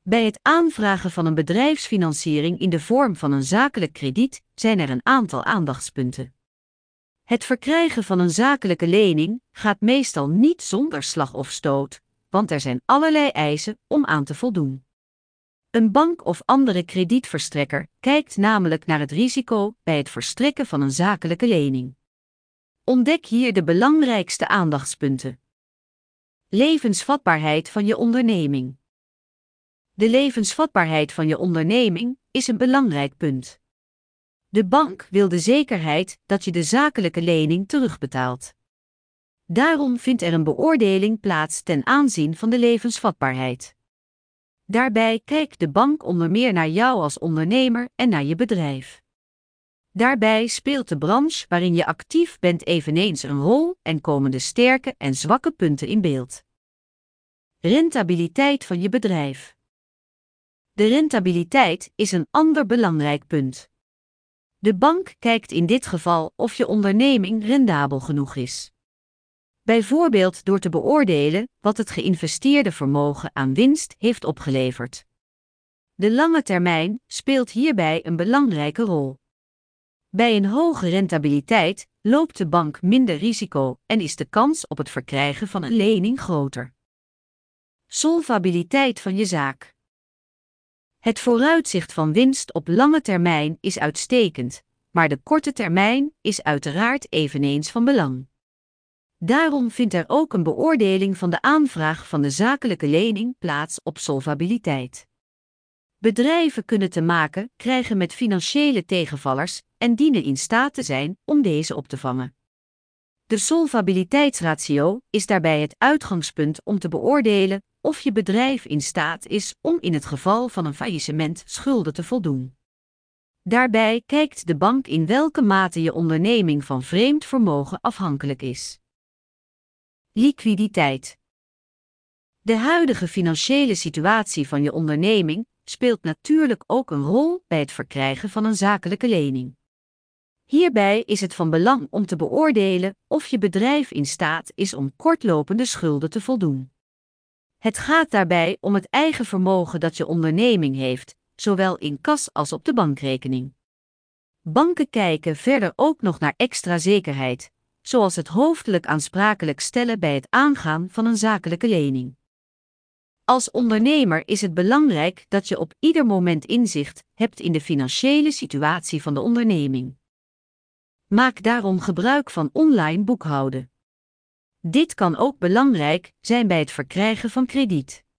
Bij het aanvragen van een bedrijfsfinanciering in de vorm van een zakelijk krediet zijn er een aantal aandachtspunten. Het verkrijgen van een zakelijke lening gaat meestal niet zonder slag of stoot, want er zijn allerlei eisen om aan te voldoen. Een bank of andere kredietverstrekker kijkt namelijk naar het risico bij het verstrekken van een zakelijke lening. Ontdek hier de belangrijkste aandachtspunten. Levensvatbaarheid van je onderneming. De levensvatbaarheid van je onderneming is een belangrijk punt. De bank wil de zekerheid dat je de zakelijke lening terugbetaalt. Daarom vindt er een beoordeling plaats ten aanzien van de levensvatbaarheid. Daarbij kijkt de bank onder meer naar jou als ondernemer en naar je bedrijf. Daarbij speelt de branche waarin je actief bent eveneens een rol en komen de sterke en zwakke punten in beeld. Rentabiliteit van je bedrijf. De rentabiliteit is een ander belangrijk punt. De bank kijkt in dit geval of je onderneming rendabel genoeg is. Bijvoorbeeld door te beoordelen wat het geïnvesteerde vermogen aan winst heeft opgeleverd. De lange termijn speelt hierbij een belangrijke rol. Bij een hoge rentabiliteit loopt de bank minder risico en is de kans op het verkrijgen van een lening groter. Solvabiliteit van je zaak. Het vooruitzicht van winst op lange termijn is uitstekend, maar de korte termijn is uiteraard eveneens van belang. Daarom vindt er ook een beoordeling van de aanvraag van de zakelijke lening plaats op solvabiliteit. Bedrijven kunnen te maken krijgen met financiële tegenvallers en dienen in staat te zijn om deze op te vangen. De solvabiliteitsratio is daarbij het uitgangspunt om te beoordelen of je bedrijf in staat is om in het geval van een faillissement schulden te voldoen. Daarbij kijkt de bank in welke mate je onderneming van vreemd vermogen afhankelijk is. Liquiditeit. De huidige financiële situatie van je onderneming speelt natuurlijk ook een rol bij het verkrijgen van een zakelijke lening. Hierbij is het van belang om te beoordelen of je bedrijf in staat is om kortlopende schulden te voldoen. Het gaat daarbij om het eigen vermogen dat je onderneming heeft, zowel in kas als op de bankrekening. Banken kijken verder ook nog naar extra zekerheid, zoals het hoofdelijk aansprakelijk stellen bij het aangaan van een zakelijke lening. Als ondernemer is het belangrijk dat je op ieder moment inzicht hebt in de financiële situatie van de onderneming. Maak daarom gebruik van online boekhouden. Dit kan ook belangrijk zijn bij het verkrijgen van krediet.